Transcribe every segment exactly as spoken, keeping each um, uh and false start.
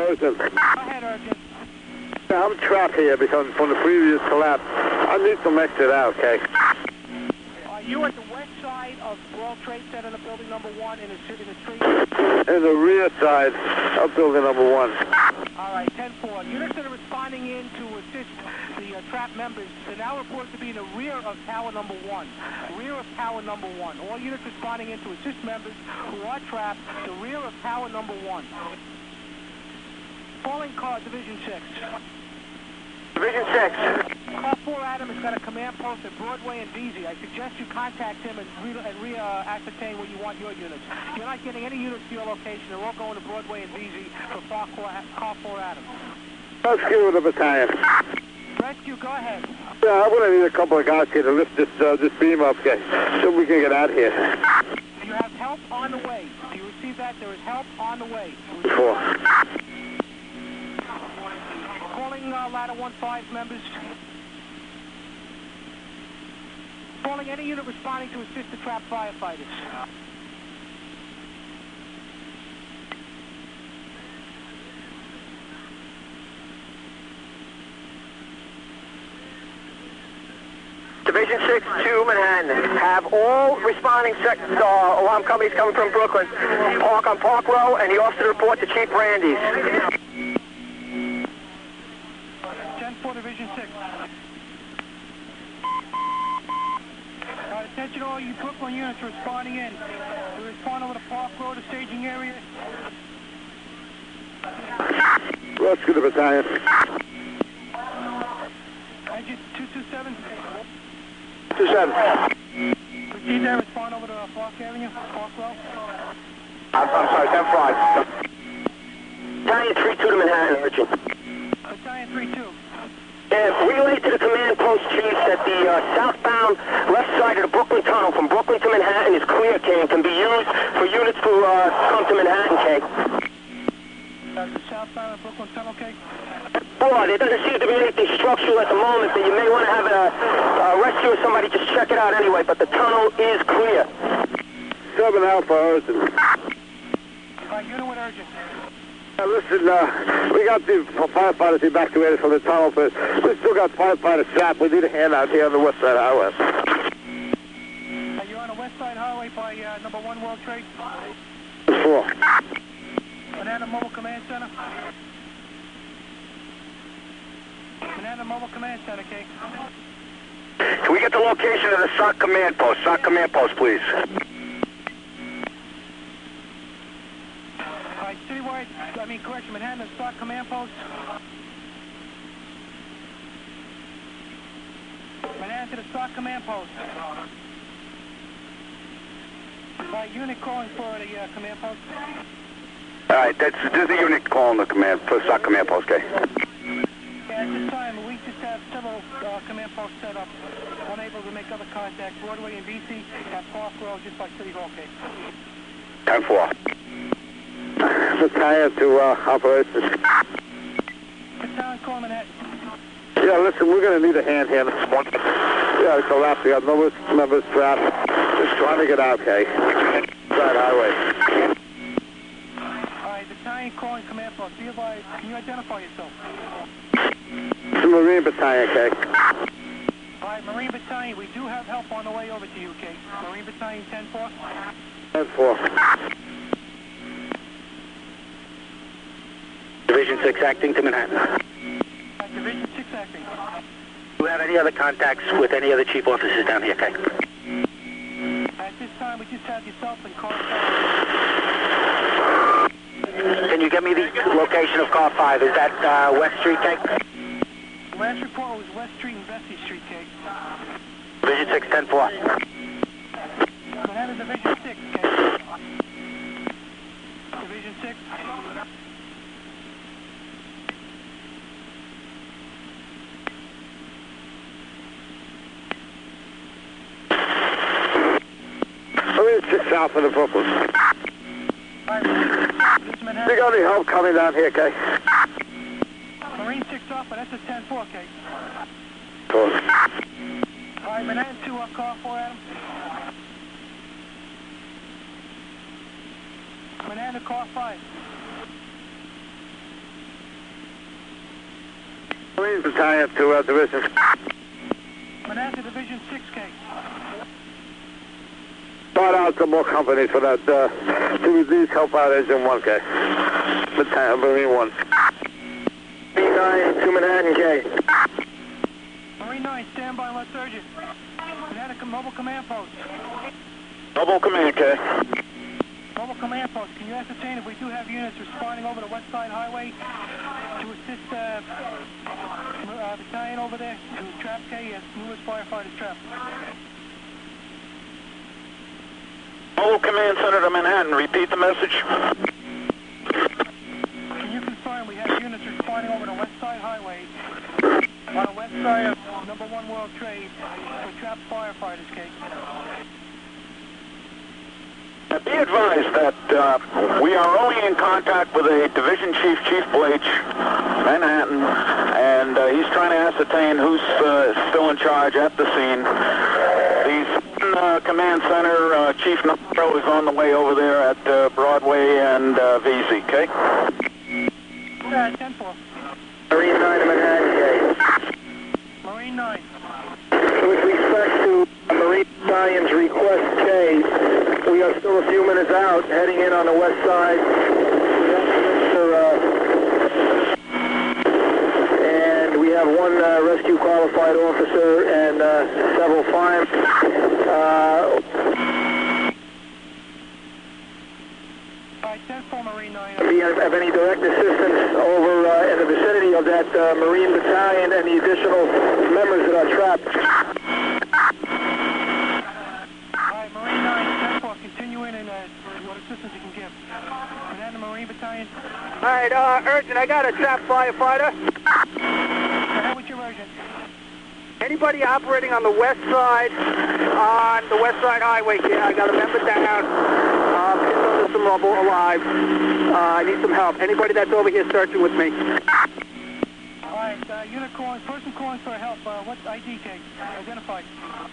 Urgent. Go ahead, Urgent. Yeah, I'm trapped here because from the previous collapse. I need some exit out, okay? Are you at the west side of World Trade Center, the building number one in the city, the street? In the rear side of building number one. All right, ten four. Units that are responding in to assist the uh, trap members are now reported to be in the rear of tower number one. Rear of tower number one. All units responding in to assist members who are trapped, the rear of tower number one. Calling car, Division six. Division six. Car four Adam has got a command post at Broadway and Veazey. I suggest you contact him and re, and re uh, ascertain where you want your units. You're not getting any units to your location. They're all going to Broadway and Veazey for car four, car four Adam. Rescue the battalion. Rescue, go ahead. Yeah, I'm going to need a couple of guys here to lift this uh, this beam up, okay, so we can get out of here. You have help on the way. Do you receive that? There is help on the way. Four. Calling uh, ladder one five members. Calling any unit responding to assist the trap firefighters. Division six to Manhattan. Have all responding sec uh, alarm companies coming from Brooklyn park on Park Row, and the officer report to Chief Brandeis. ten four, Division six. Uh, attention all you Brooklyn units responding in. We respond over to Park Road, the staging area. Rescue the battalion. Engine two two seven. two seven. Proceed there, respond over to uh, Park Avenue, Park Row. I'm, I'm sorry, ten five. Battalion three two to Manhattan, Richard. Battalion three two. And relay to the command post chief that the uh, southbound left side of the Brooklyn Tunnel from Brooklyn to Manhattan is clear, King, and can be used for units to uh, come to Manhattan, King. Uh, the southbound of Brooklyn Tunnel, okay? Boy, there doesn't seem to be anything structural at the moment, but you may want to have a, a rescue or somebody just check it out anyway, but the tunnel is clear. seven Alpha Urgent. Uh, unit with urgent. Now listen, uh, we got the firefighters evacuated from the tunnel, but we still got firefighters trapped. We need a hand out here on the west side highway. Are you on the west side highway by uh, number one World Trade? Four. Manhattan Mobile Command Center. Manhattan Mobile Command Center, okay? Can we get the location of the S O C command post? S O C command post, please. All right, citywide, I mean, correction, Manhattan S O C command post. Manhattan to the S O C command post. All right, unit calling for the uh, command post. All right, that's there's a unit calling the command for S O C command post, okay? Yeah, at this time, we just have several uh, command posts set up, unable to make other contact. Broadway and Veazey at Park Road, just by City Hall, okay? ten four. Battalion to uh, operations. Battalion calling Manhattan. Yeah, listen, we're going to need a hand here. Yeah, it's collapsed. We got numbers, members trapped. Just trying to get out, okay? Side highway. All right, Battalion calling command post. Be advised, can you identify yourself? It's the Marine Battalion, okay? All right, Marine Battalion, we do have help on the way over to you, okay? Marine Battalion ten four. ten four. Division six acting to Manhattan. Uh, Division six acting. Do you have any other contacts with any other chief officers down here, okay? At this time, we just have yourself and car five. Can you give me the location of car five? Is that uh, West Street, okay? Last report was West Street and Vesey Street, okay? Division six, ten four. Manhattan Division six, okay? Division six. Marine six south of the Brooklyn. All right, this is Manhattan. You got any help coming down here, okay? Marine six off, but that's a ten four, okay? Cool. All right, Manhattan two up, car four, Adam. Manhattan to car five. Marine Battalion to uh, Division. Manhattan Division six K. Start out some more companies for that. Uh, to these help out Engine one K. Battalion, Marine one. B nine to Manhattan K. Marine nine, stand by, let's urgent. Manhattan Mobile Command Post. Mobile Command K. Mobile Command Post, can you ascertain if we do have units responding over the West Side Highway to assist uh, uh, battalion over there to trap K as newest firefighters trap? Mobile Command Center to Manhattan, repeat the message. Can you confirm we have units responding over the West Side Highway on the west side of number one World Trade for trapped firefighters, K? Be advised that uh, we are only in contact with a Division Chief, Chief Blake, Manhattan, and uh, he's trying to ascertain who's uh, still in charge at the scene. The uh, Command Center, uh, Chief Nitro, is on the way over there at uh, Broadway and uh, V Z, okay? Uh, ten four. Marine nine to Manhattan, K. Marine nine. With respect to Marine Battalion's request, K, we are still a few minutes out, heading in on the west side. Uh, and we have one uh, rescue qualified officer and uh, several firemen. Uh, ten four Marine nine. Do you have any direct assistance over uh, in the vicinity of that uh, Marine Battalion and the additional members that are trapped? Alright, Marine nine, ten four, continue in and uh, what assistance you can give. And then the Marine Battalion. Alright, uh, urgent, I got a trapped firefighter. Go ahead with your urgent. Anybody operating on the west side, on the west side highway here, I got a member down, uh, pinned under some rubble, alive. Uh, I need some help. Anybody that's over here searching with me? Alright, uh, unit calling, person calling for help, uh, what I D case? Identified.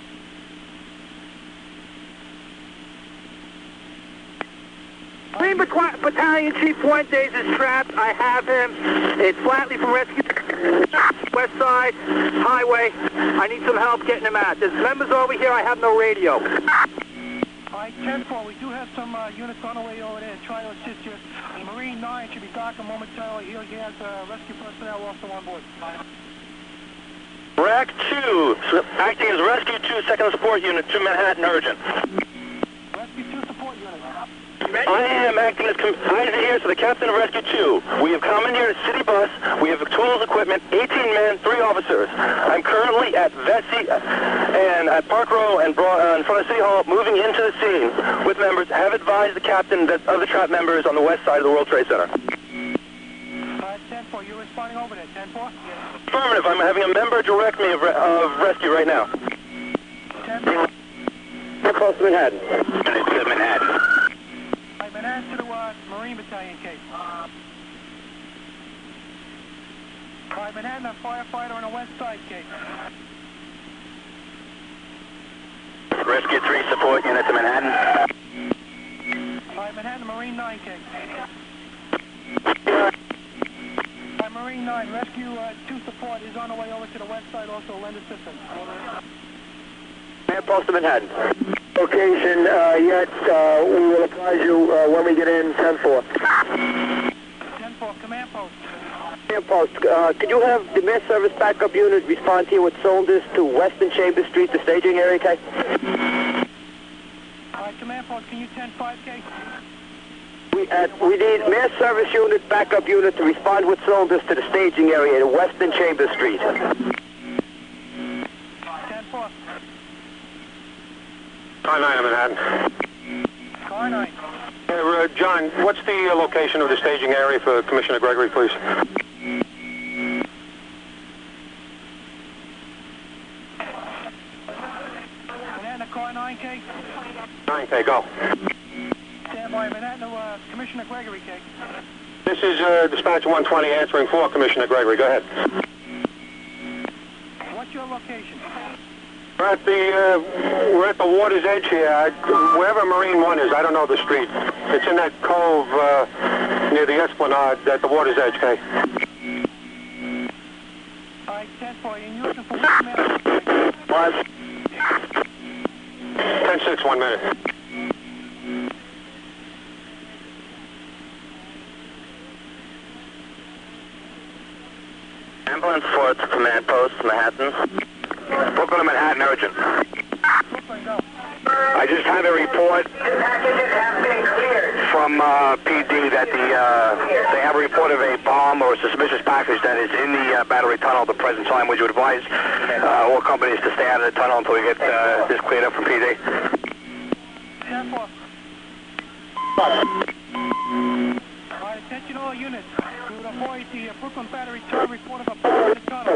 Marine Battalion Chief Fuentes is trapped. I have him. It's Flatley from Rescue. West Side Highway. I need some help getting him out. There's members over here. I have no radio. Alright, ten four, we do have some uh, units on the way over there to try to assist you. Marine nine should be docking momentarily. He he has uh, rescue personnel also on board. R A C two, acting as Rescue two, second support unit to Manhattan, urgent. Rescue two support unit. I am acting as Isaac here to the captain of Rescue two. We have commandeered a city bus. We have tools, equipment, eighteen men, three officers. I'm currently at Vesey and at Park Row and uh, in front of City Hall, moving into the scene with members. Have advised the captain that of the trap members on the west side of the World Trade Center. Uh, ten four, you're responding over there, ten four? Affirmative. I'm having a member direct me of, re of rescue right now. ten four. We're close to Manhattan. It's Manhattan. Alright, Manhattan to the uh, Marine Battalion case. Alright, Manhattan, a firefighter on the west side case. Rescue three support unit to Manhattan. Alright, Manhattan, Marine nine case. Alright, Marine nine, Rescue uh, two support is on the way over to the west side, also lend assistance. Man, post to Manhattan. Location uh, yet, uh, we will apprise you uh, when we get in, ten four. ten four, command post. Command post, uh, could you have the mass service backup unit respond here with cylinders to Western Chambers Street, the staging area, okay? Alright, command post, can you ten five K? We, uh, we need mass service unit, backup unit to respond with cylinders to the staging area to Western Chambers Street. ten four. Car nine in Manhattan. Car nine. Uh, uh, John, what's the uh, location of the staging area for Commissioner Gregory, please? Manhattan, car nine K. nine K, go. Stand by, Manhattan, uh, Commissioner Gregory K. This is uh, Dispatch one twenty answering for Commissioner Gregory. Go ahead. What's your location? We're at the uh, we're at the water's edge here. I, wherever Marine One is, I don't know the street. It's in that cove uh, near the Esplanade at the water's edge. Okay. for you, and you're looking for what command? Five. ten six, one minute. Ambulance four to command post, Manhattan. Brooklyn to Manhattan, urgent. Brooklyn, go. I just had a report from uh, P D that the uh, they have a report of a bomb or a suspicious package that is in the uh, Battery Tunnel at the present time. Would you advise uh, all companies to stay out of the tunnel until we get uh, this cleared up from P D? ten four. All right, attention all units. We would avoid the uh, Brooklyn Battery Tunnel report of a bomb in the tunnel.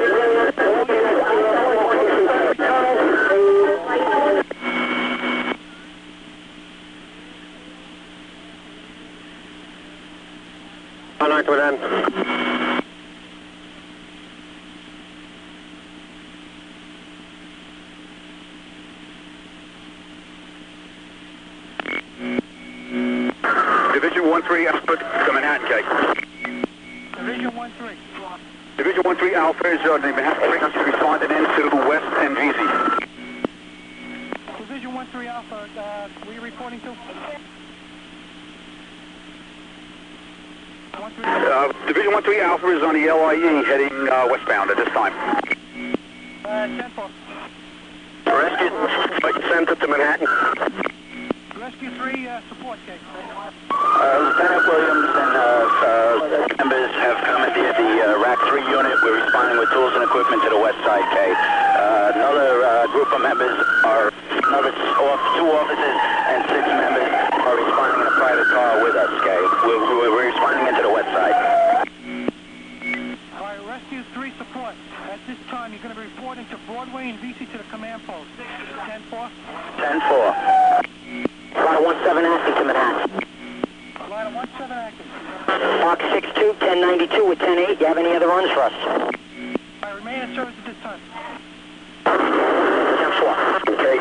Contact with them. Division one three Alpha to Manhattan, K. Division one three. Division one three Alpha is uh, the Manhattan frequency responding into West and V Z. Division one three Alpha, uh, were you reporting to? one three. Uh, Division one three Alpha is on the L I E heading uh, westbound at this time. Uh, ten four. Rescue center to Manhattan. Rescue three, uh, support, K. Uh, Lieutenant Williams and uh, uh, members have commandeered the uh, R A C three unit. We're responding with tools and equipment to the west side, K. Uh, another uh, group of members are, another off, two officers and six members are responding in a private car with us, K. We're, we're, we're responding into the west side. All right, Rescue three support. At this time, you're going to be reporting to Broadway and V C to the command post. ten four. ten four. Line one seven acting to Manhattan. Line one seven active. Mark six two, ten ninety-two with ten eight. You have any other runs for us? All right, remain in service at this time. ten four. Okay.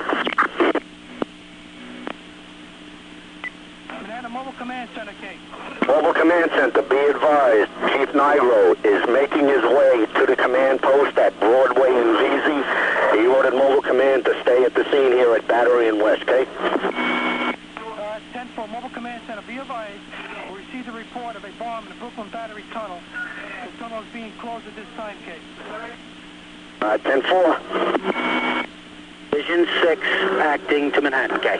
Manhattan Mobile Command Center, K. Mobile Command Center, be advised, Chief Nigro is making his way to the command post at Broadway and V Z. He ordered Mobile Command to stay at the scene here at Battery and West, K? Uh, ten four, Mobile Command Center, be advised, we received a report of a bomb in the Brooklyn Battery Tunnel. The tunnel is being closed at this time, K. Uh, ten four. Vision six, acting to Manhattan, K.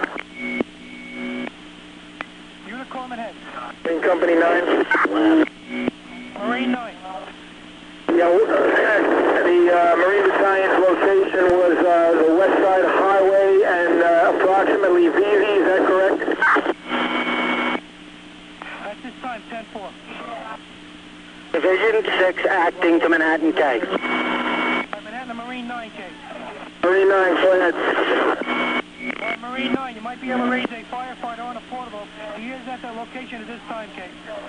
Unit Corpsman Head. In Company nine. Marine nine. Yeah, the uh, Marine Battalion's location was uh, the West Side Highway and uh, approximately V Z, is that correct? At this time, ten four. Division six, acting to Manhattan, K. Uh, Manhattan Marine nine, K. Marine nine, go ahead. Uh, Marine nine, you might be able to raise a firefighter on a portable. He is at the location at this time, K.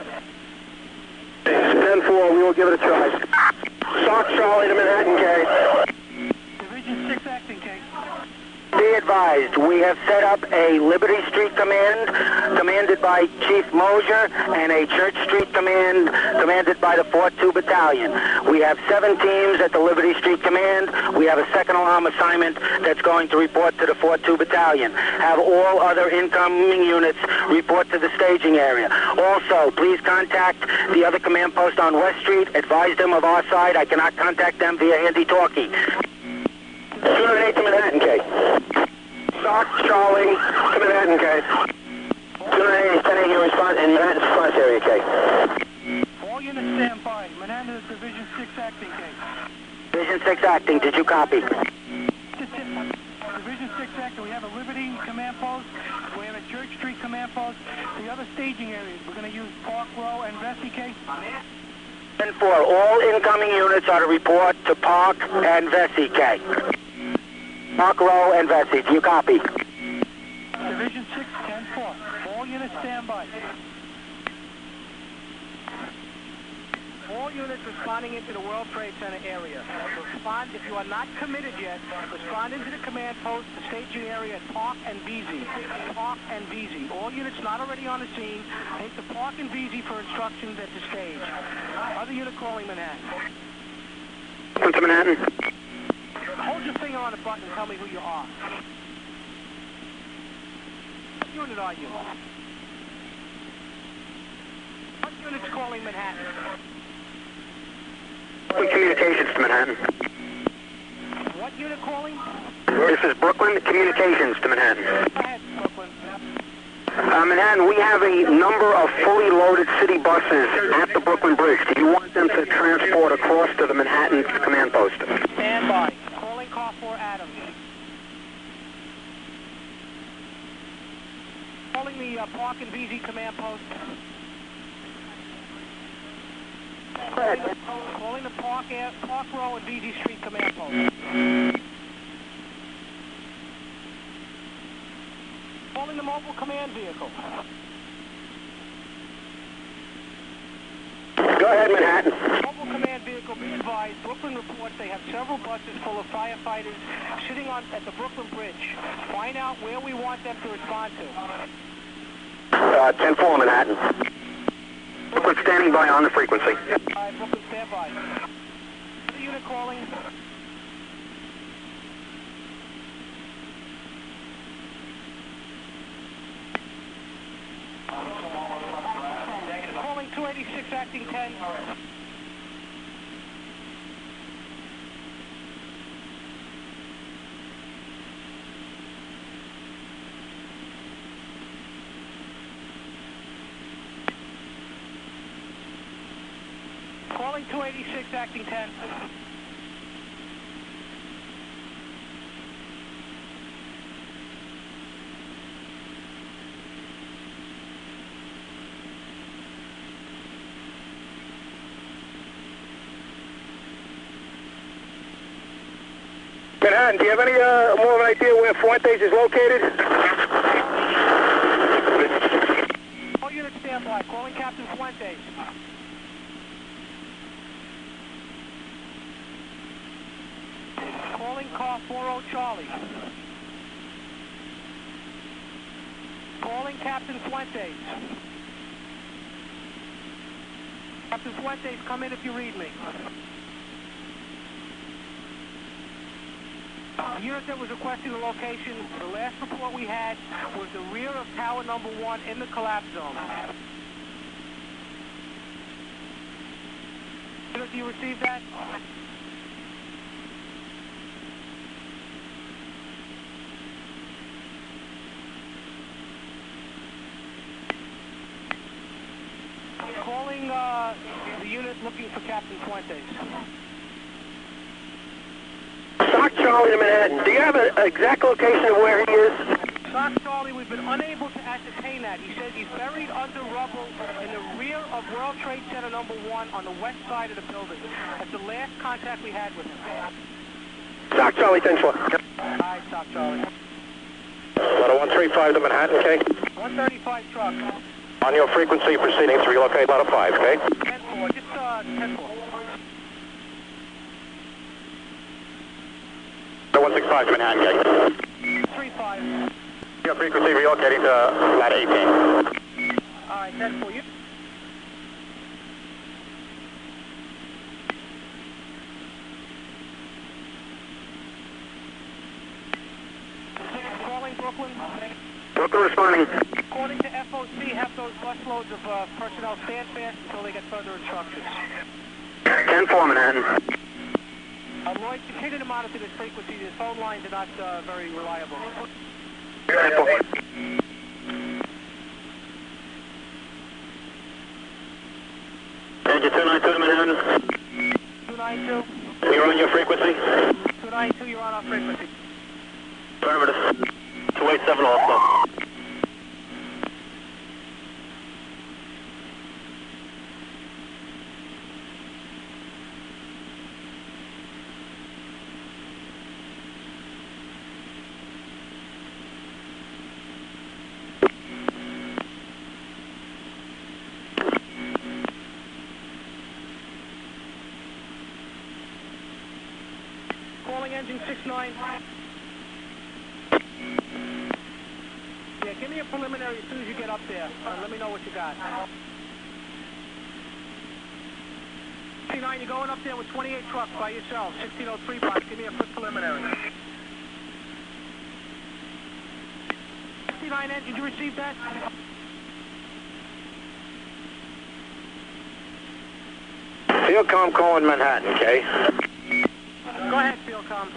ten four, we will give it a try. Sock Charlie to Manhattan, K. Division six acting, K. Be advised, we have set up a Liberty Street Command, commanded by Chief Mosier, and a Church Street Command, commanded by the fourth two Battalion. We have seven teams at the Liberty Street Command. We have a second alarm assignment that's going to report to the fourth two Battalion. Have all other incoming units report to the staging area. Also, please contact the other command post on West Street. Advise them of our side. I cannot contact them via handy-talkie. two oh eight to Manhattan, K. Sock Charlie to Manhattan, K. two oh eight is ten eight, your response in Manhattan's response area, K. All units stand by. Manhattan is Division six acting, K. Division six acting, did you copy? Division six acting, we have a Liberty command post, we have a Church Street command post, the other staging areas, we're going to use Park Row and Vesey, K. ten four, all incoming units are to report to Park and Vesey, K. Park Row and Vesey, do you copy? Division six, ten four. All units stand by. All units responding into the World Trade Center area. Respond, if you are not committed yet, respond into the command post, the staging area at Park and V Z. Park and V Z. All units not already on the scene, take the Park and V Z for instructions at the stage. Other unit calling Manhattan. to Manhattan. Hold your finger on the button and tell me who you are. What unit are you? What unit's calling Manhattan? Brooklyn Communications to Manhattan. What unit calling? This is Brooklyn Communications to Manhattan. Go ahead, Brooklyn. Uh, Manhattan, we have a number of fully loaded city buses at the Brooklyn Bridge. Do you want them to transport across to the Manhattan command post? Stand by. Calling car four Adams. Calling the uh, Park and V Z command post. Calling the, calling the Park, Air, Park Row and V Z Street command post. Calling the mobile command vehicle. Go ahead, Manhattan. Mobile command vehicle, be advised, Brooklyn reports they have several buses full of firefighters sitting on at the Brooklyn Bridge. Find out where we want them to respond to. Uh, ten four, Manhattan. Brooklyn standing by on the frequency. All right, Brooklyn, stand by. Other unit calling. Calling two eighty-six, acting ten. Calling two eighty-six, acting ten. Manhattan, do you have any uh, more of an idea where Fuentes is located? All units stand by. Calling Captain Fuentes. Calling car four oh Charlie. Calling Captain Fuentes. Captain Fuentes, come in if you read me. The unit that was requesting the location, the last report we had was the rear of tower number one in the collapse zone. Unit, do you receive that? Calling uh, the unit looking for Captain Fuentes. Sock Charlie to Manhattan. Do you have an exact location of where he is? Sock Charlie, we've been unable to ascertain that. He says he's buried under rubble in the rear of World Trade Center number one on the west side of the building. That's the last contact we had with him. Sock Charlie, ten four. All right, Sock Charlie. Letter one three five to Manhattan, okay? one thirty-five truck. On your frequency, proceeding to relocate letter five, okay? ten four, just uh, ten four. one six five to Manhattan, okay? three five. Your frequency relocating to lat eighteen. All right, ten four. You. Calling Brooklyn. Brooklyn responding. According to F O C, have those busloads of uh, personnel stand fast until they get further instructions. ten four, Manhattan. Uh, Lloyd, continue to monitor this frequency. The phone lines are not uh, very reliable. ten four. Engine two nine two to Manhattan. two nine two. You're on your frequency. two nine two, you're on our frequency. Affirmative. two eight seven also. Calling engine six nine. Yeah, give me a preliminary as soon as you get up there. Uh, let me know what you got. sixty-nine, you're going up there with twenty-eight trucks by yourself. sixteen oh three box, give me a quick preliminary. sixty-nine engine, did you receive that? Fieldcom calling Manhattan, okay? Go ahead, Fieldcom.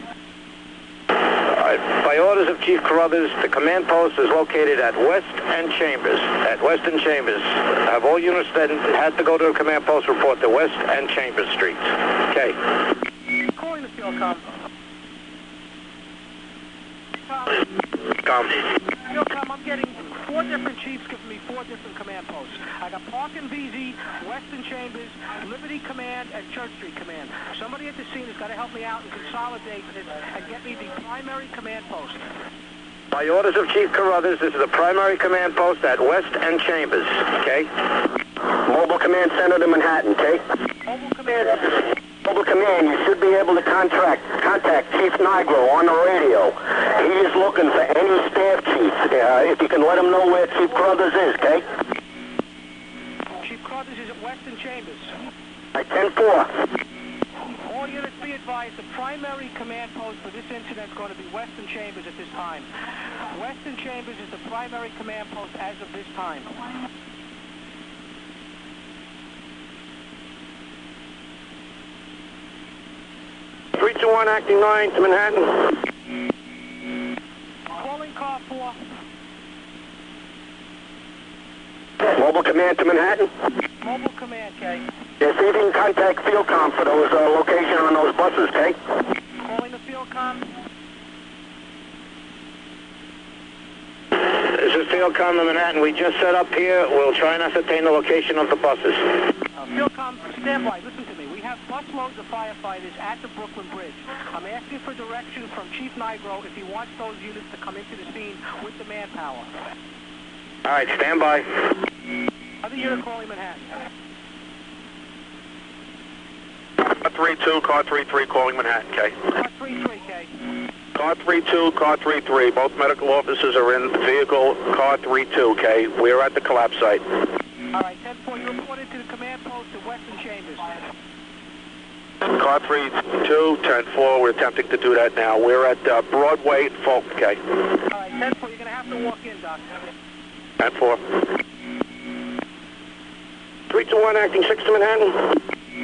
By orders of Chief Carruthers, the command post is located at West and Chambers. At West and Chambers. Have all units that had to go to the command post report to West and Chambers Streets. Okay. Calling the Fieldcom. Come. Fieldcom, I'm getting four different chiefs giving me four different command posts. I got Park and V Z, Western Chambers, Liberty Command, and Church Street Command. Somebody at the scene has got to help me out and consolidate this and get me the primary command post. By orders of Chief Carruthers, this is the primary command post at West and Chambers, okay? Mobile Command Center to Manhattan, okay? Mobile Command. Mobile Command, you should be able to contact, contact Chief Nigro on the radio. He is looking for any staff chiefs. Uh, if you can let him know where Chief Carruthers is, okay? Chief Carruthers is at Western Chambers. At ten four. All units be advised, the primary command post for this incident is going to be Western Chambers at this time. Western Chambers is the primary command post as of this time. three two one, acting nine to Manhattan. Calling car four. Mobile Command to Manhattan. Mobile Command, K. Yeah, see if you can contact Fieldcom for those uh, location on those buses, okay? Calling the Fieldcom. This is Fieldcom to Manhattan. We just set up here. We'll try and ascertain the location of the buses. Uh, Fieldcom, stand by. Listen to me. We have busloads of firefighters at the Brooklyn Bridge. I'm asking for direction from Chief Nigro if he wants those units to come into the scene with the manpower. All right, stand by. Other unit calling Manhattan. Car three two, car three three calling Manhattan, K. Car three three, K. Car three two, car three three. Both medical officers are in vehicle car three two, K. We're at the collapse site. All right, ten four, you reported to the command post at Western Chambers. Car three two, ten four. We're attempting to do that now. We're at uh, Broadway and Fulton, K. All right, ten four, you're going to have to walk in, Doc. ten four. three two one, acting six to Manhattan.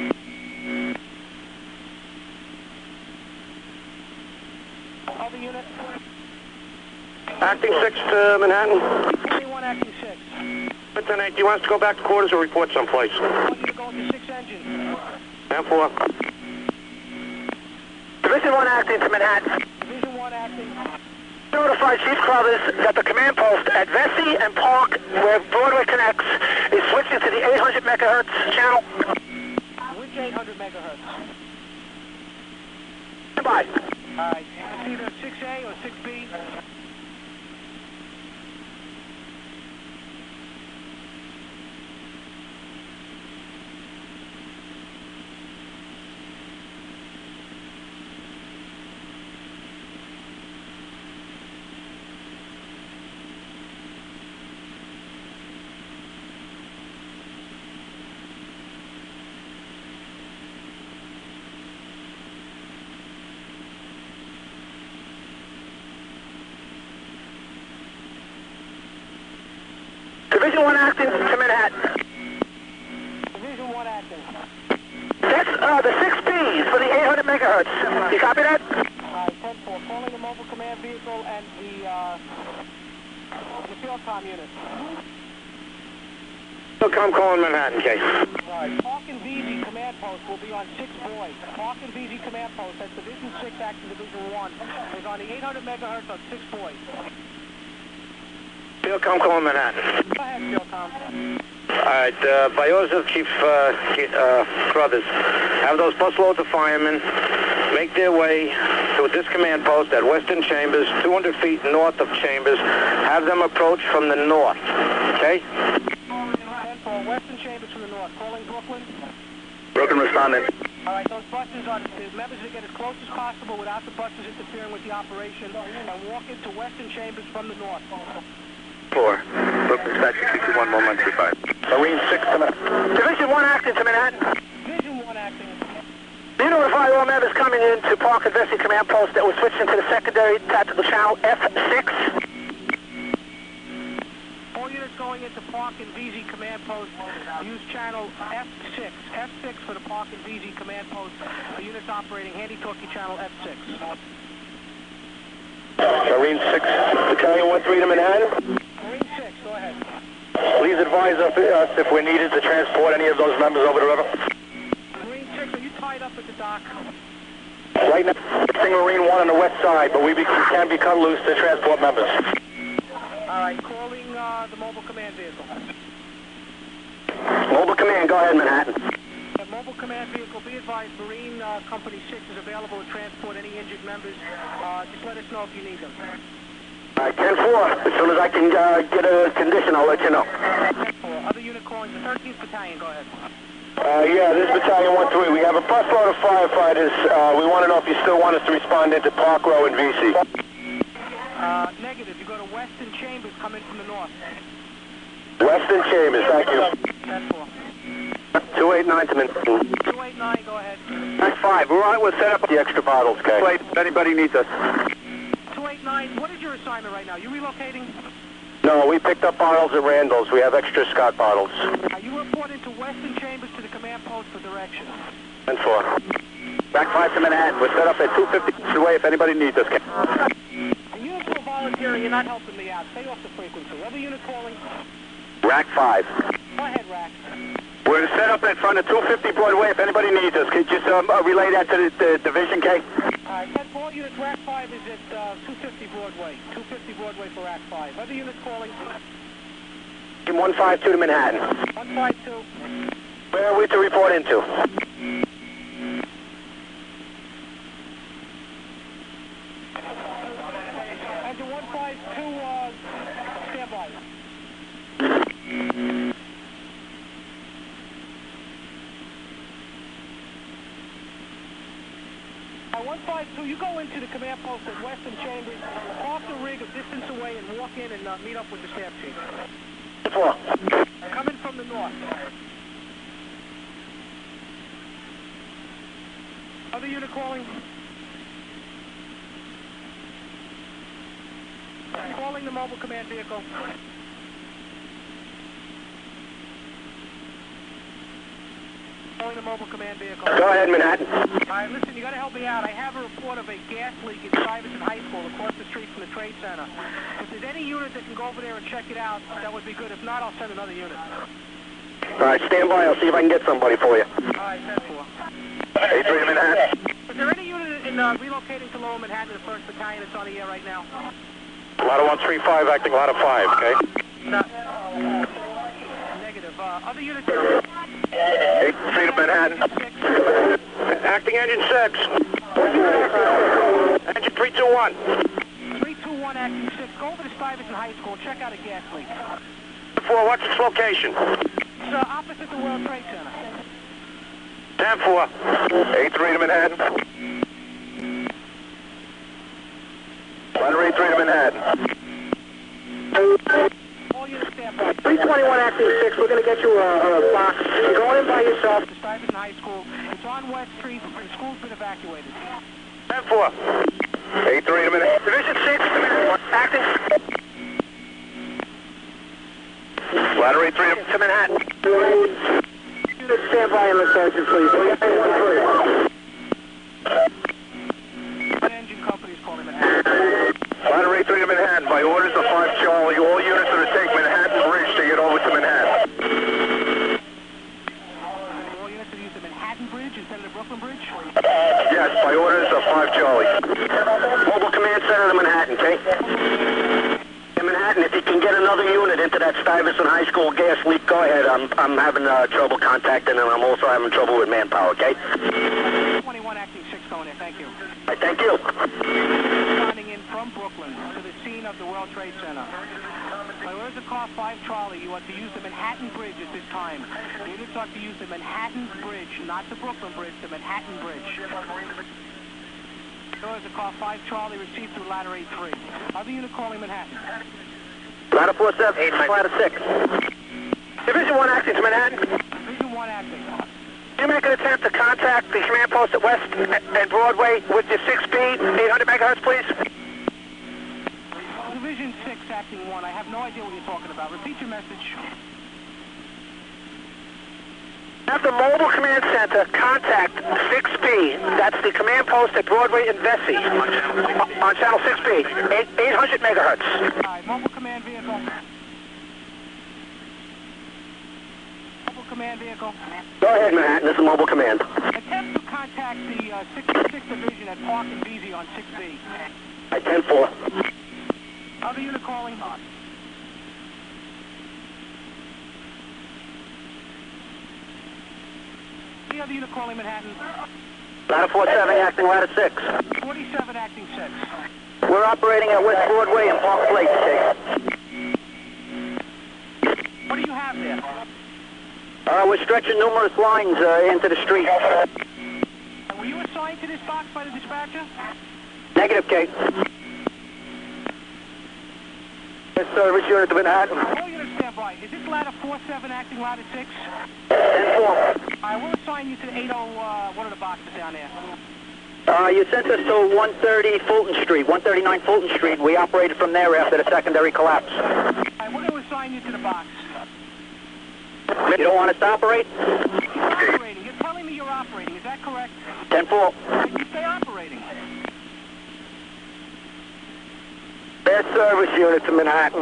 Other unit. Acting six to Manhattan. twenty-one, acting six. Lieutenant, do you want us to go back to quarters or report someplace? I want you to go into six engine. ten four. Division one acting to Manhattan. Division one acting. Notify Chief Carruthers that the command post at Vesey and Park, where Broadway connects, is switching to the eight hundred megahertz channel. Which eight hundred megahertz? Goodbye. All right, it's either six A or six B. Division one acting to Manhattan. Division one acting. That's uh, the six Bs for the eight hundred megahertz. You copy that? All right, ten four, calling the mobile command vehicle and the, uh, the Fieldcom unit. Fieldcom calling Manhattan, K. All right, Park and V Z command post will be on six Boy. Park and V Z command post, that's Division six acting Division one, is on the eight hundred megahertz on six Boy. Fieldcom calling Manhattan. Go ahead, Fieldcom. All right, uh, by orders of Chief uh, uh, Carruthers, have those busloads of firemen make their way to this command post at Western Chambers, two hundred feet north of Chambers. Have them approach from the north, okay? ten four, Western Chambers from the north, calling Brooklyn. Brooklyn responding. All right, those buses are, the members to get as close as possible without the buses interfering with the operation and walk into Western Chambers from the north. Four. Brooklyn Dispatch two two one one one two five. Marine six to Manhattan. Division one acting to Manhattan. Division one acting. Be notified all members coming in to Park and Vesey Command Post that we're switching to the secondary tactical channel F six. All units going into Park and V Z Command Post, use channel F six. F six for the Park and V Z Command Post. The units operating handy-talkie channel F six. Marine six, Battalion one three to Manhattan. Marine six, go ahead. Please advise us if we're needed to transport any of those members over the river. Marine six, are you tied up at the dock? Right now, it's Marine one on the west side, but we be, can be cut loose to transport members. All right, calling uh, the mobile command vehicle. Mobile command, go ahead, Manhattan. The mobile command vehicle, be advised, Marine uh, Company six is available to transport any injured members. Uh, just let us know if you need them. All right, ten four. As soon as I can uh, get a condition, I'll let you know. ten four. Other unit calling the thirteenth Battalion, go ahead. Uh, yeah, this is Battalion one three. We have a busload of firefighters. Uh, we want to know if you still want us to respond into Park Row and V C. Uh, negative. You go to Weston Chambers, come in from the north. Weston Chambers, thank you. ten four. two eight nine to Min. two eight nine, go ahead. That's five. We're on. We'll set up the extra bottles, okay? Wait, if anybody needs us. two eight nine, what is your assignment right now? You relocating? No, we picked up bottles at Randall's. We have extra Scott bottles. Uh, you report into Weston Chambers to the command post for direction. ten four. Back five to Manhattan. We're set up at two fifty away if anybody needs us. The units are volunteering. You're not helping me out. Stay off the frequency. Other unit calling. Rack five. Go ahead, Rack. We're set up in front of two fifty Broadway if anybody needs us. Could you just um, uh, relay that to the, the Division K? All right, ten four units, Rack five is at uh, two fifty Broadway. two fifty Broadway for Rack five. Other units calling. one five two to Manhattan. one five two. Where are we to report into? Engine one five two, uh, stand by. Uh, one five two, you go into the command post at Weston Chambers, park the rig a distance away and walk in and uh, meet up with the staff chief. Four. Coming from the north. Other unit calling. Calling the mobile command vehicle. Calling the mobile command vehicle. Go ahead, Manhattan. All right, listen, you got to help me out. I have a report of a gas leak in Stuyvesant High School across the street from the Trade Center. If there's any unit that can go over there and check it out, that would be good. If not, I'll send another unit. All right, stand by. I'll see if I can get somebody for you. All right, ten four. eight three to Manhattan. Is there any unit in uh, relocating to Lower Manhattan, the first Battalion that's on the air right now? Ladder one three five acting ladder five, okay? No. Negative. Uh, other units... eight three to Manhattan. Acting engine six. Engine three two one. three two one acting six. Go over to Stuyvesant High School and check out a gas leak. four, what's its location? It's uh, opposite the World Trade Center. ten four. eight three to Manhattan. Ladder eight three to Manhattan. All units stand by. three twenty-one acting six, we're going to get you a, a box. You're going in by yourself. To Stuyvesant High School. It's on West Street. The school's been evacuated. ten four. eight three to Manhattan. Division six, acting. Ladder eight three to Manhattan. Unit stand by in the sergeant, please. Engine company's calling Manhattan. Ladder eight three to Manhattan. By orders of five Charlie, all units are to take Manhattan Bridge to get over to Manhattan. All units are to use the Manhattan Bridge instead of the Brooklyn Bridge? Yes, by orders of five Charlie. Mobile command center to Manhattan, okay? In Manhattan, if you can get another unit into that Stuyvesant High School gas leak, go ahead. I'm I'm having uh, trouble contacting, and I'm also having trouble with manpower, okay? twenty-one acting six going in. Thank you. All right, thank you. Responding in from Brooklyn to the scene of the World Trade Center. By orders of car five Charlie, you are to use the Manhattan Bridge at this time. The units are to use the Manhattan Bridge, not the Brooklyn Bridge, the Manhattan Bridge. Orders of car five Charlie received through ladder eight three. Other unit calling Manhattan. Ladder four seven, ladder six. Division one acting to Manhattan. Division one acting. You make an attempt to contact the command post at West and Broadway with your six B, eight hundred megahertz, please. Division six, acting one. I have no idea what you're talking about. Repeat your message. Have the mobile command center contact six B. That's the command post at Broadway and Vesey. On channel six B, eight hundred megahertz. All right, mobile command vehicle. Mobile command vehicle. Go ahead, Manhattan. This is mobile command. Attempt to contact the uh, sixty-sixth Division at Park and Vesey on six B. At ten four. Other unit calling. The other unit calling Manhattan. Ladder four seven, acting ladder six. forty-seven, acting six. We're operating at West Broadway and Park Place, Chase. What do you have there? Uh, we're stretching numerous lines uh, into the street. And were you assigned to this box by the dispatcher? Negative, Kate. This service unit to Manhattan. All units stand by. Is this ladder four seven acting ladder six? ten four. All right, we'll assign you to eight oh, uh, one of the boxes down there. Uh, you sent us to one thirty Fulton Street, one thirty-nine Fulton Street. We operated from there after the secondary collapse. All right, we're going to assign you to the box. You don't want us to operate? Operating. You're telling me you're operating. Is that correct? ten four. You stay operating. Their service unit to Manhattan.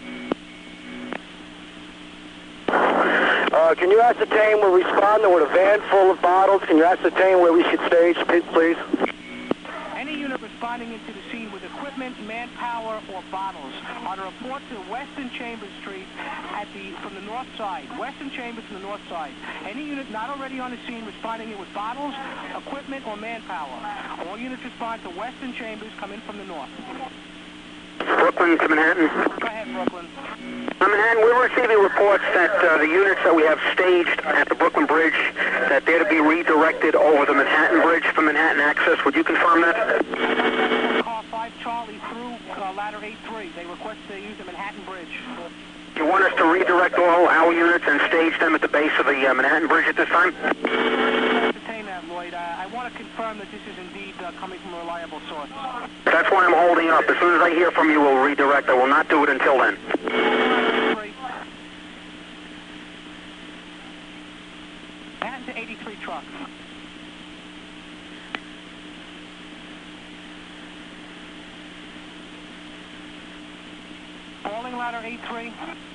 Uh, can you ascertain we're responding with a van full of bottles? Can you ascertain where we should stage, please? Any unit responding into the scene with equipment, manpower, or bottles on a report to Weston Chambers Street at the from the north side. Weston Chambers from the north side. Any unit not already on the scene responding in with bottles, equipment, or manpower. All units respond to Weston Chambers, come in from the north. Brooklyn to Manhattan. Go ahead, Brooklyn. On Manhattan, we're receiving reports that uh, the units that we have staged at the Brooklyn Bridge, that they're to be redirected over the Manhattan Bridge for Manhattan access. Would you confirm that? Car five Charlie through uh, ladder eight three. They request they use the Manhattan Bridge. You want us to redirect all our units and stage them at the base of the uh, Manhattan Bridge at this time? Entertain that, Lloyd. Uh, I want to confirm that this is indeed uh, coming from a reliable source. That's why I'm holding up. As soon as I hear from you, we'll redirect. I will not do it until then. Manhattan to eighty-three truck. Falling ladder eight three.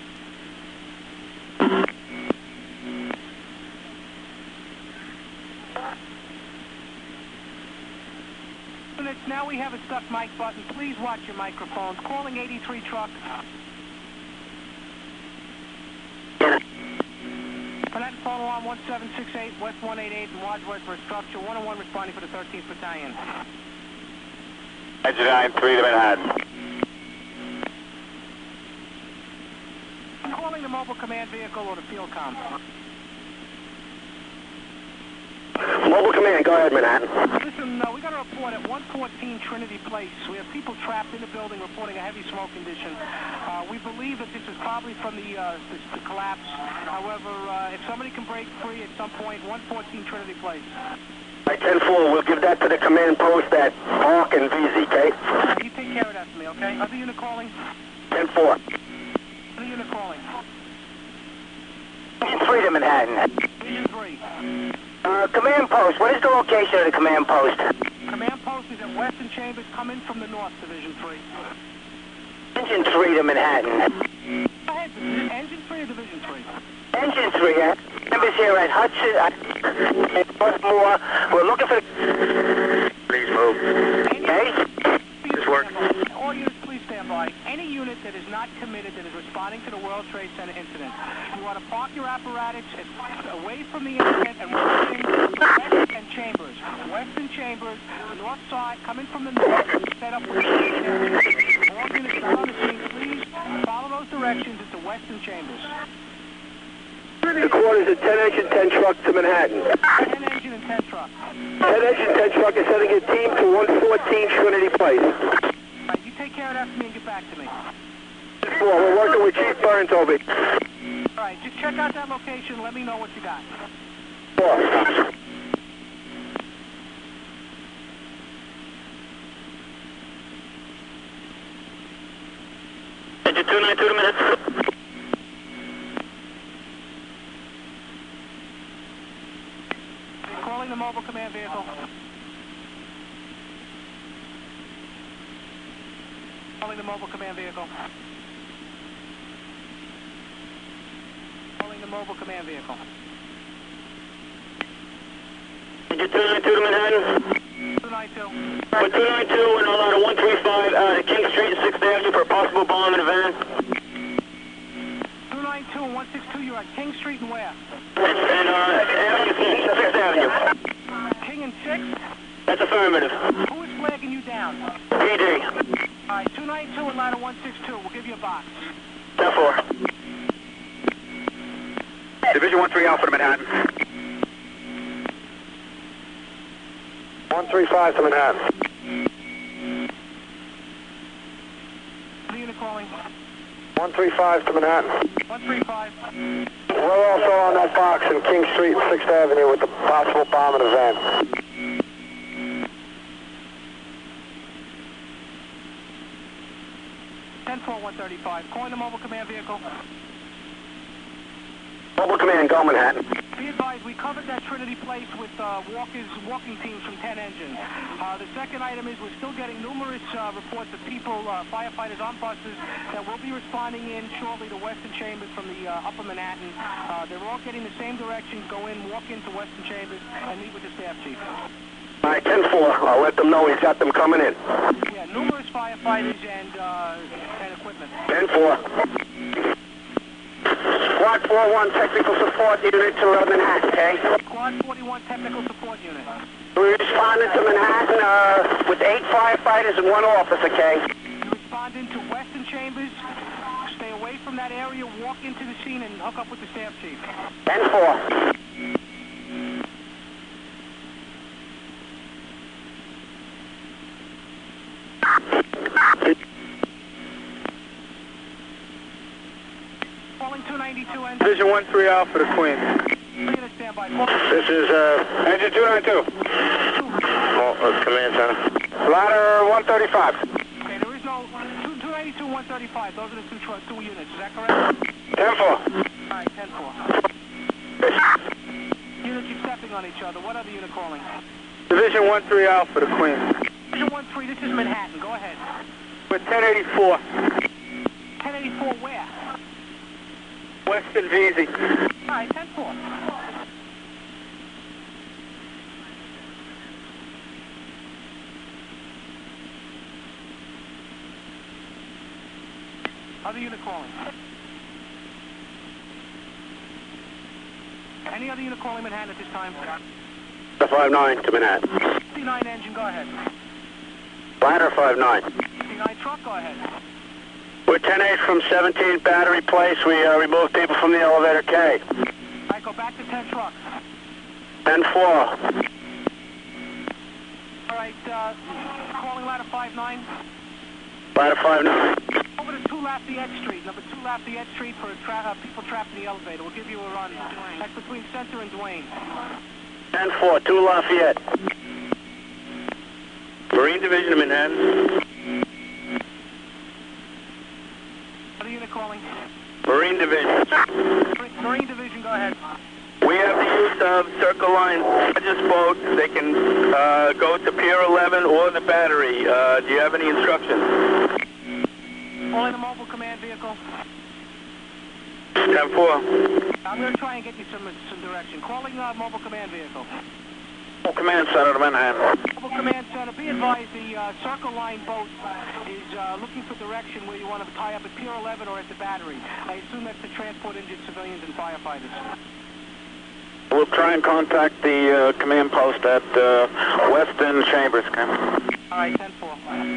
Units, now we have a stuck mic button. Please watch your microphones. Calling eighty-three truck. Manhattan phone alarm one seven six eight, West one eighty-eight in Wadsworth for a structure. one oh one responding for the thirteenth Battalion. Engine nine three to Manhattan. Calling the mobile command vehicle or the field com. Mobile command, go ahead, Manhattan. Listen, uh, we got a report at one fourteen Trinity Place. We have people trapped in the building reporting a heavy smoke condition. Uh, we believe that this is probably from the, uh, the, the collapse. However, uh, if somebody can break free at some point, one fourteen Trinity Place. Right, ten four, we'll give that to the command post at Park and V Z, K. Uh, you take care of that for me, okay? Other unit calling? ten four. Other unit calling? three to Manhattan. Region three. Uh, command post, what is the location of the command post? Command post is at Weston Chambers, come in from the north, Division three. Engine three to Manhattan. Go ahead, Engine three or Division three? Engine three, uh, members here at Hudson, uh, and Baltimore. We're looking for... Please move. Okay? This work. All units, please stand by. Any unit that is not committed that is responding to the World Trade Center incident, you want to park your apparatus away from the incident and watching West and Chambers. Western Chambers, north side, coming from the north, set up with the all units not on the scene, please follow those directions into Western Chambers. The quarters at ten engine, ten truck to Manhattan. ten engine and ten truck. ten engine, ten truck is sending a team to one fourteen Trinity Place. All right, you take care of that for me and get back to me. Four, we're working with Chief Burns over. All right, just check out that location and let me know what you got. four. Engine two nine two to Manhattan. Calling the mobile command vehicle. Calling the mobile command vehicle. Calling the mobile command vehicle. Engine two nine two to Manhattan. two nine two. With two nine two and all out of one three five out at King Street and sixth Avenue for a possible bomb in a van. two nine two and one six two, you're at King Street and where? And uh, sixth Avenue. King and sixth? That's affirmative. Who is flagging you down? P D. All right, two nine two and ladder one six two. We'll give you a box. ten four. Division one three Alpha to Manhattan. one three five to Manhattan. What unit calling? one three five to Manhattan. one three five. We're also on that box in King Street and sixth Avenue with the possible bomb in a van. ten four one thirty-five. Calling the mobile command vehicle. Mobile command, go Manhattan. Be advised, we covered that Trinity Place with uh, walkers, walking teams from ten engines. Uh, the second item is we're still getting numerous uh, reports of people, uh, firefighters on buses that will be responding in shortly to Western Chambers from the uh, Upper Manhattan. Uh, they're all getting the same direction, go in, walk into Western Chambers, and meet with the staff chief. All right, ten four. I'll let them know he's got them coming in. Yeah, numerous firefighters and, uh, and equipment. ten four. Squad four one, technical support unit to uh, Manhattan, okay? Squad forty-one technical support unit. We responded to Manhattan uh, with eight firefighters and one officer, okay? You respond into Western Chambers, stay away from that area, walk into the scene, and hook up with the staff chief. ten four. Calling two ninety-two engine. Division one three Alpha to Queens. Unit standby. This is uh, engine two nine two. Oh, command center. Ladder one thirty-five. Okay, there is no two ninety-two, one thirty-five. Those are the two, two units. Is that correct? ten four. All right, ten four. Units are stepping on each other. What other unit calling? Division one three Alpha to Queens. Division one three, this is Manhattan. Go ahead. With ten eighty-four. ten eighty-four where? Western V Z. All right, ten four. Other unit calling. Any other unit calling Manhattan at this time? five nine to Manhattan. fifty-nine engine, go ahead. Ladder five nine. fifty-nine truck, go ahead. We're ten eight from seventeen Battery Place. We uh, removed people from the elevator K. All right, go back to ten truck. ten four. All right, uh, calling ladder five nine. Ladder five nine. Over to two Lafayette Street, number two Lafayette Street for tra uh, people trapped in the elevator. We'll give you a run. That's between Center and Duane. ten four, two Lafayette. Marine Division of Manhattan. Other unit calling. Marine Division. Marine Division, go ahead. We have the use of Circle Line Dodgers boats. They can uh, go to Pier eleven or the Battery. Uh, do you have any instructions? Calling the mobile command vehicle. ten four. I'm going to try and get you some some direction. Calling uh, mobile command vehicle. Command Center to Manhattan. Mobile command center, be advised the uh, Circle Line boat is uh, looking for direction where you want to tie up at Pier eleven or at the Battery. I assume that's to transport injured civilians and firefighters. We'll try and contact the uh, command post at uh, Western Chambers. Okay? All right, ten four.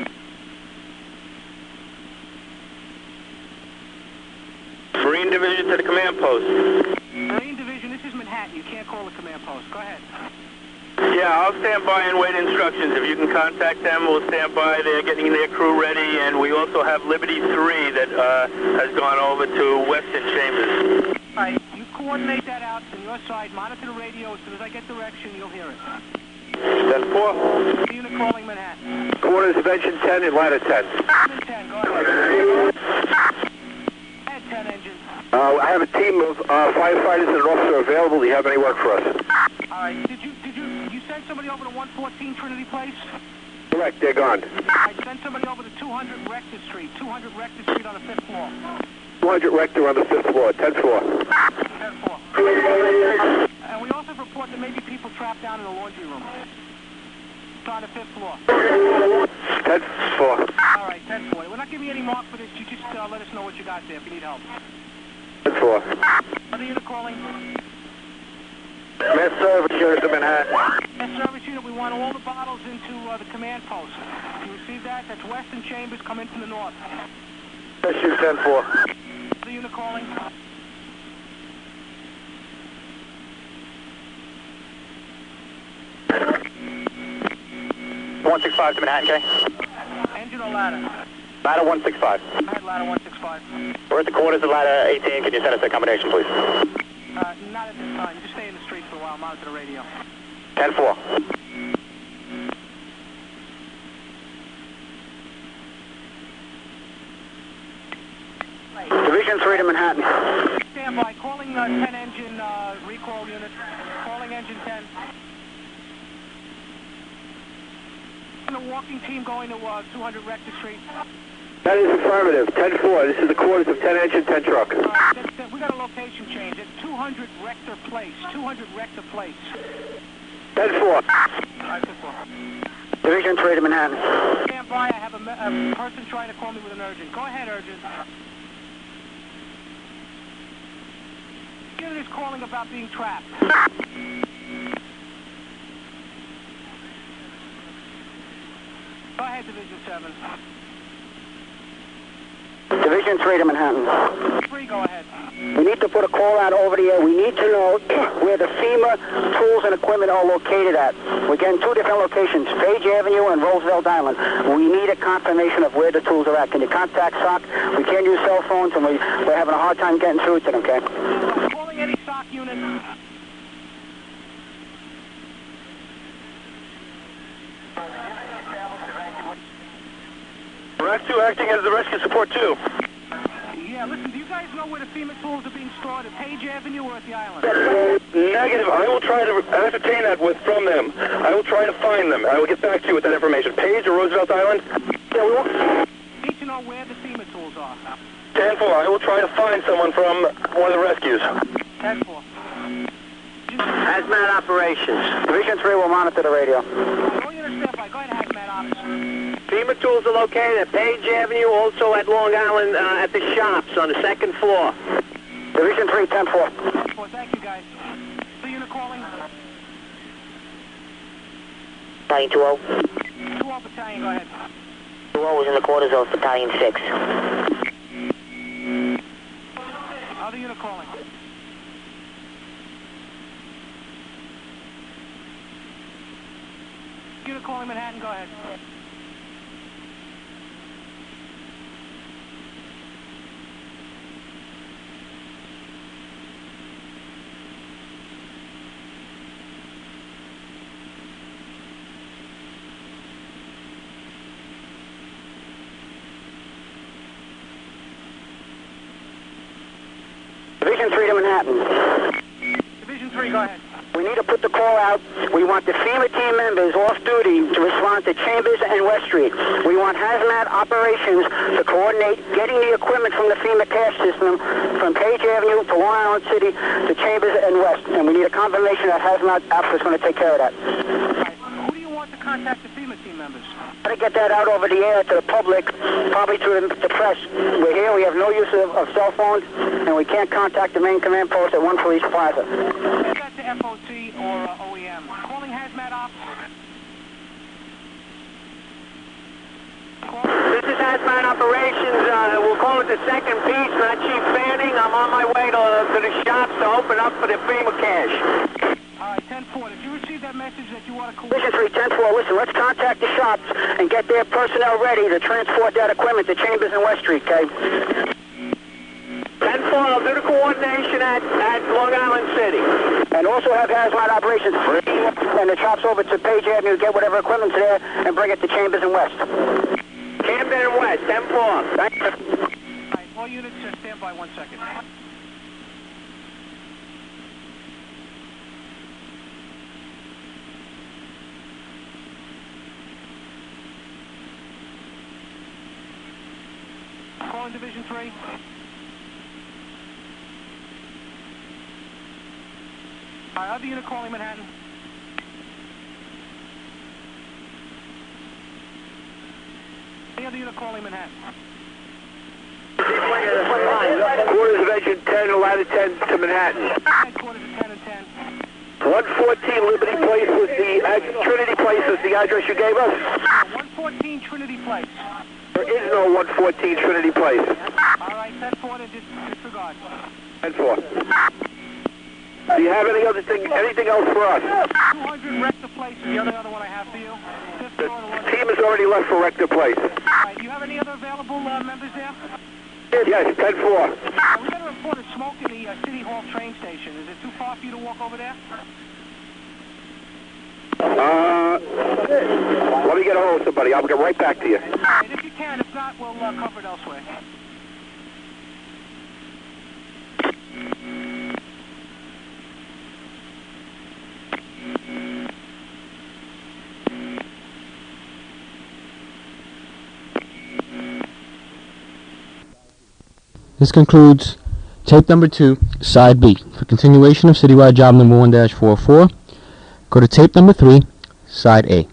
Marine Division to the command post. Marine Division, this is Manhattan. You can't call the command post. Go ahead. Yeah, I'll stand by and wait instructions. If you can contact them, we'll stand by. They're getting their crew ready, and we also have Liberty three that uh, has gone over to Western Chambers. All right, you coordinate that out from your side. Monitor the radio. As soon as I get direction, you'll hear it. ten four. The unit calling Manhattan. Quarters of engine ten, Atlanta ten. Engine ten, go ahead. Add ten engines. Uh, I have a team of uh, firefighters and an officer available. Do you have any work for us? All right. Did you did you you send somebody over to one fourteen Trinity Place? Correct, they're gone. All right. Send somebody over to two hundred Rector Street. two hundred Rector Street on the fifth floor. two hundred Rector on the fifth floor, ten four. ten four. And we also report that maybe people trapped down in the laundry room. It's on the fifth floor. ten four. All right, ten four. We're not giving you any mark for this. You just uh, let us know what you got there if you need help. ten four. Other unit calling. Mass service unit to Manhattan. Mass service unit, we want all the bottles into uh, the command post. You receive that? That's Western Chambers, come in from the north. S U ten four. Other unit calling. one six five to Manhattan, K. Engine or ladder? Ladder one six five. I had ladder one six five. We're at the quarters of ladder eighteen. Can you send us a combination, please? Uh, not at this time. Just stay in the street for a while. Monitor the radio. ten four. Division three to Manhattan. Stand by. Calling uh, ten engine uh, recall unit. Calling engine ten. And the walking team going to uh, two hundred Rector Street. That is affirmative. ten four. This is the quarters of ten engine, ten truck. All right, that, that, we got a location change. It's two hundred Rector Place. two hundred Rector Place. ten four. All right, ten four. Division three to Manhattan. Stand by. I have a, a person trying to call me with an urgent. Go ahead, urgent. Unit is calling about being trapped. Go ahead, Division seven. Division three to Manhattan. three, go ahead. We need to put a call out over the air. We need to know where the FEMA tools and equipment are located at. We're getting two different locations, Page Avenue and Roosevelt Island. We need a confirmation of where the tools are at. Can you contact S O C? We can't use cell phones, and we, we're having a hard time getting through to them, okay? Calling any S O C unit. Rack two acting as the rescue support two. Yeah, listen, do you guys know where the FEMA tools are being stored, at Page Avenue or at the island? Negative. I will try to ascertain that with from them. I will try to find them. I will get back to you with that information. Page or Roosevelt Island? Yeah, we will. Need to know where the FEMA tools are. ten four. I will try to find someone from one of the rescues. ten four. Hazmat operations. Division three will monitor the radio. All units stand by. Go ahead, Hazmat officer. FEMA tools are located at Page Avenue, also at Long Island, uh, at the shops on the second floor. Division three, ten four. ten four, thank you, guys. The unit calling. Battalion two oh. two oh Battalion, go ahead. two oh is in the quarters of Battalion six. Other unit calling. Unit calling Manhattan, go ahead. Division three to Manhattan. Division three, go ahead. We need to put the call out. We want the FEMA team members off duty to respond to Chambers and West Street. We want hazmat operations to coordinate getting the equipment from the FEMA cash system from Page Avenue to Long Island City to Chambers and West. And we need a confirmation that hazmat officer is going to take care of that. All right. Who do you want to contact the FEMA team members? How to get that out over the air to the public, probably through the, the press. We're here, we have no use of, of cell phones, and we can't contact the main command post at One Police Plaza. Send that to F O C or uh, O E M. Calling hazmat ops. This is hazmat operations. Uh, we'll call it the second piece, not Chief Fanning. I'm on my way to, to the shops to open up for the FEMA cash. All right, ten four. Did you receive that message that you want to call? Division three, ten four, listen, let's contact the shops and get their personnel ready to transport that equipment to Chambers and West Street, okay? ten four, I'll do the coordination at, at Long Island City. And also have hazmat operations and the chops over to Page Avenue, get whatever equipment's there, and bring it to Chambers and West. Camden and West, ten four. Thank you. All right, all units, uh, stand by one second. Calling Division three. All right, other unit calling Manhattan. Any other unit calling Manhattan? Quarters of engine ten, ladder ten to Manhattan. Headquarters at ten and ten. one fourteen Liberty Place was the, uh, Trinity Place is the address you gave us? one fourteen Trinity Place. There is no one fourteen Trinity Place. All right, ten four to dis disregard. ten four. Do you have any other thing, anything else for us? two hundred Rector Place is the other, other one I have for you. Fifth The floor, the one- team has already left for Rector Place. All right, do you have any other available uh, members there? Yes, ten four. Uh, we got a report of smoke in the uh, City Hall train station. Is it too far for you to walk over there? Uh, let me get a hold of somebody. I'll get right back to you. All right, if you can. If not, we'll uh, cover it elsewhere. This concludes tape number two, side B. For continuation of citywide job number one dash four four, go to tape number three, side A.